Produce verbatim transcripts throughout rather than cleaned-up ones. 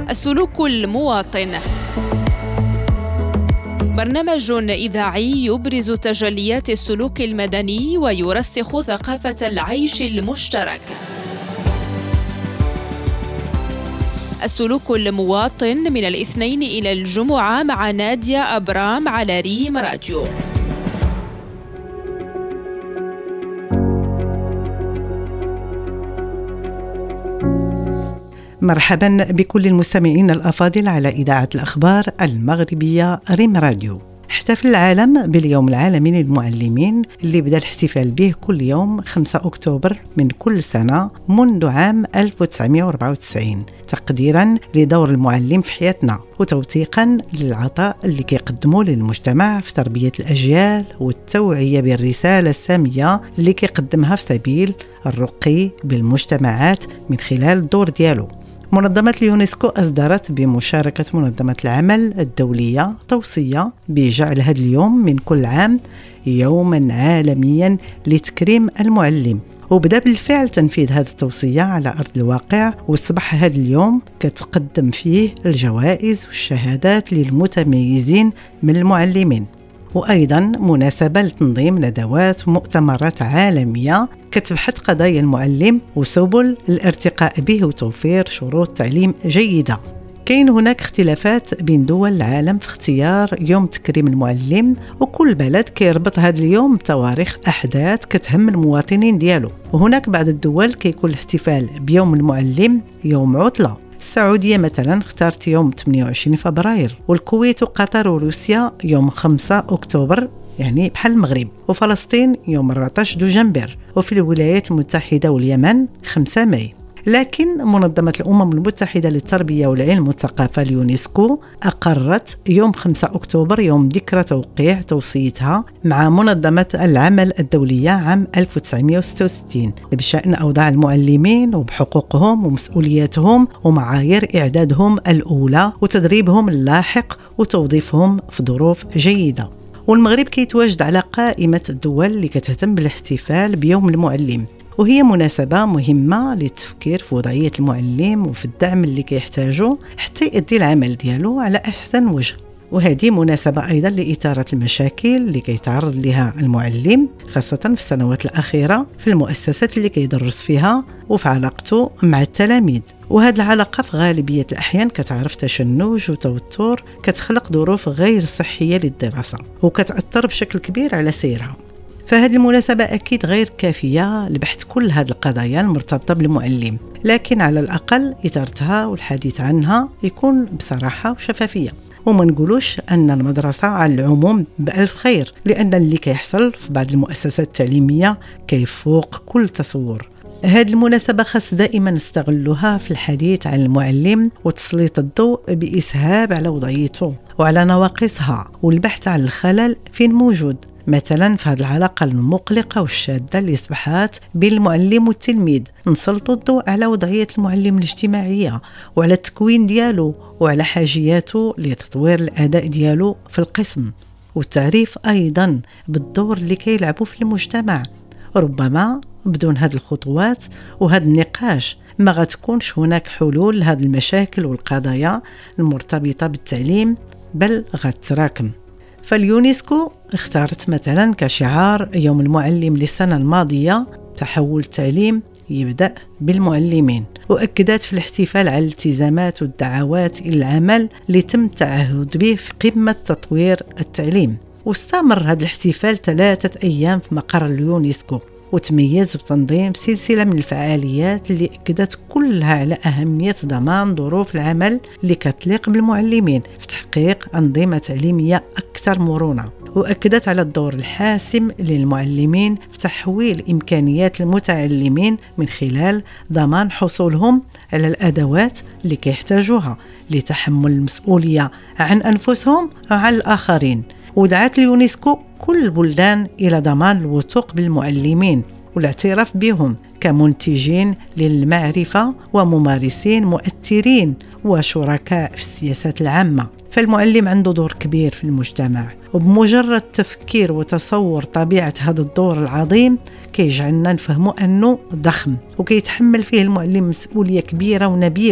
السلوك المواطن، برنامج إذاعي يبرز تجليات السلوك المدني ويرسخ ثقافة العيش المشترك. السلوك المواطن من الاثنين إلى الجمعة مع نادية أبرام على ريم راديو. مرحبا بكل المستمعين الأفاضل على إذاعة الأخبار المغربية ريم راديو. احتفل العالم باليوم العالمي للمعلمين اللي بدأ الاحتفال به كل يوم خمسة أكتوبر من كل سنة منذ عام ألف وتسعمائة وأربعة وتسعين، تقديرا لدور المعلم في حياتنا وتوثيقا للعطاء اللي كيقدموه للمجتمع في تربية الأجيال والتوعية بالرسالة السامية اللي كيقدمها في سبيل الرقي بالمجتمعات من خلال الدور ديالو. منظمة اليونسكو أصدرت بمشاركة منظمة العمل الدولية توصية بجعل هذا اليوم من كل عام يوما عالميا لتكريم المعلم، وبدأ بالفعل تنفيذ هذه التوصية على أرض الواقع، وأصبح هذا اليوم كتقدم فيه الجوائز والشهادات للمتميزين من المعلمين، وأيضا مناسبة لتنظيم ندوات ومؤتمرات عالمية كتبحث قضايا المعلم وسبل الارتقاء به وتوفير شروط تعليم جيدة. كاين هناك اختلافات بين دول العالم في اختيار يوم تكريم المعلم، وكل بلد كيربط هذا اليوم بتواريخ أحداث كتهم المواطنين ديالو، وهناك بعض الدول كيكون الاحتفال بيوم المعلم يوم عطلة. السعودية مثلا اختارت يوم ثمانية وعشرين فبراير، والكويت وقطر وروسيا يوم خمسة أكتوبر يعني بحال المغرب، وفلسطين يوم أربعة عشر دجنبر، وفي الولايات المتحدة واليمن خمسة ماي. لكن منظمة الأمم المتحدة للتربية والعلم والثقافة اليونسكو أقرت يوم خمسة أكتوبر يوم ذكرى توقيع توصيتها مع منظمة العمل الدولية عام ألف وتسعمائة وستة وستين بشأن أوضاع المعلمين وبحقوقهم ومسؤولياتهم ومعايير إعدادهم الأولى وتدريبهم اللاحق وتوظيفهم في ظروف جيدة. والمغرب كيتواجد على قائمة الدول اللي كتهتم بالاحتفال بيوم المعلم، وهي مناسبة مهمة للتفكير في وضعية المعلم وفي الدعم اللي كيحتاجه حتى يؤدي العمل ديالو على أحسن وجه. وهذه مناسبة أيضا لإثارة المشاكل اللي كيتعرض لها المعلم خاصة في السنوات الأخيرة في المؤسسات اللي كيدرس فيها وفي علاقته مع التلاميذ. وهذه العلاقة في غالبية الأحيان كتعرف تشنج وتوتر كتخلق ظروف غير صحية للدراسة وكتأثر بشكل كبير على سيرها. فهذه المناسبة أكيد غير كافية لبحث كل هذه القضايا المرتبطة بالمعلم، لكن على الأقل إثارتها والحديث عنها يكون بصراحة وشفافية، وما نقولوش أن المدرسة على العموم بألف خير، لأن اللي كيحصل في بعض المؤسسات التعليمية كيفوق كل تصور. هذه المناسبة خاص دائما نستغلها في الحديث عن المعلم وتسليط الضوء بإسهاب على وضعيته وعلى نواقصها والبحث عن الخلل فين موجود، مثلا في هذه العلاقة المقلقة والشادة اللي أصبحت بين المعلم والتلميذ. نسلط الضوء على وضعية المعلم الاجتماعية وعلى التكوين ديالو وعلى حاجياته لتطوير الأداء ديالو في القسم، والتعريف أيضا بالدور اللي كيلعبوا في المجتمع. ربما بدون هذه الخطوات وهذا النقاش ما غتكونش هناك حلول لهذه المشاكل والقضايا المرتبطة بالتعليم، بل غتراكم. فاليونسكو اختارت مثلا كشعار يوم المعلم للسنة الماضية تحول التعليم يبدأ بالمعلمين، وأكدت في الاحتفال على الالتزامات والدعوات إلى العمل اللي تم التعهد به في قمة تطوير التعليم. واستمر هذا الاحتفال ثلاثة أيام في مقر اليونسكو، وتميز بتنظيم سلسلة من الفعاليات اللي أكدت كلها على أهمية ضمان ظروف العمل اللي كتليق بالمعلمين في تحقيق أنظمة تعليمية أكثر مرونة، وأكدت على الدور الحاسم للمعلمين في تحويل إمكانيات المتعلمين من خلال ضمان حصولهم على الأدوات اللي كيحتاجوها لتحمل المسؤولية عن أنفسهم وعن الآخرين. ودعت اليونسكو كل البلدان إلى ضمان الوثوق بالمعلمين والاعتراف بهم كمنتجين للمعرفة وممارسين مؤثرين وشركاء في السياسات العامة. فالمعلم عنده دور كبير في المجتمع، وبمجرد تفكير وتصور طبيعة هذا الدور العظيم كيجعلنا نفهموا أنه ضخم وكيتحمل فيه المعلم مسؤولية كبيرة ونبيلة،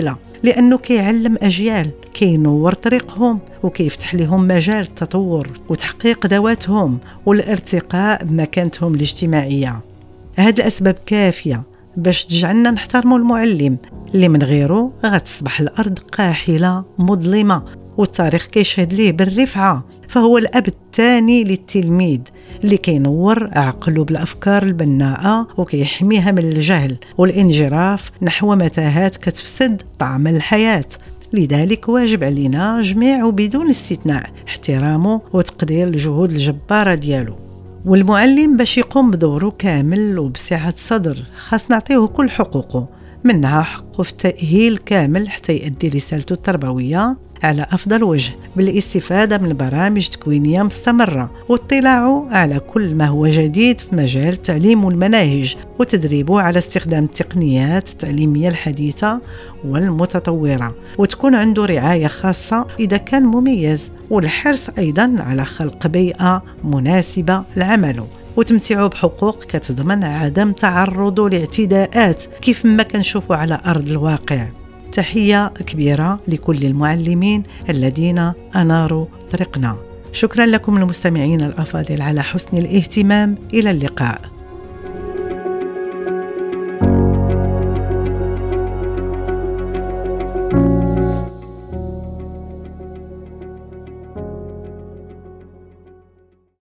لأنه كيعلم أجيال، كينور طريقهم وكيفتح لهم مجال التطور وتحقيق ذواتهم والارتقاء بمكانتهم الاجتماعية. هاد الأسباب كافية باش تجعلنا نحترموا المعلم اللي من غيره غتصبح الأرض قاحلة مظلمة، والتاريخ كيشهد ليه بالرفعة. فهو الأب الثاني للتلميذ اللي كينور عقله بالأفكار البناءة وكيحميها من الجهل والانجراف نحو متاهات كتفسد طعم الحياة. لذلك واجب علينا جميع وبدون استثناء احترامه وتقدير الجهود الجبارة ديالو. والمعلم باش يقوم بدوره كامل وبسعة صدر خاص نعطيه كل حقوقه، منها حقه في التأهيل كامل حتى يؤدي رسالته التربوية على أفضل وجه، بالاستفادة من برامج تكوينية مستمرة واطلاعه على كل ما هو جديد في مجال التعليم والمناهج، وتدريبه على استخدام التقنيات التعليمية الحديثة والمتطورة، وتكون عنده رعاية خاصة إذا كان مميز، والحرص أيضا على خلق بيئة مناسبة لعمله وتمتعه بحقوق كتضمن عدم تعرضه لاعتداءات كيف ما كنشوفوا على أرض الواقع. تحية كبيرة لكل المعلمين الذين أناروا طريقنا. شكرا لكم المستمعين الأفاضل على حسن الاهتمام. إلى اللقاء.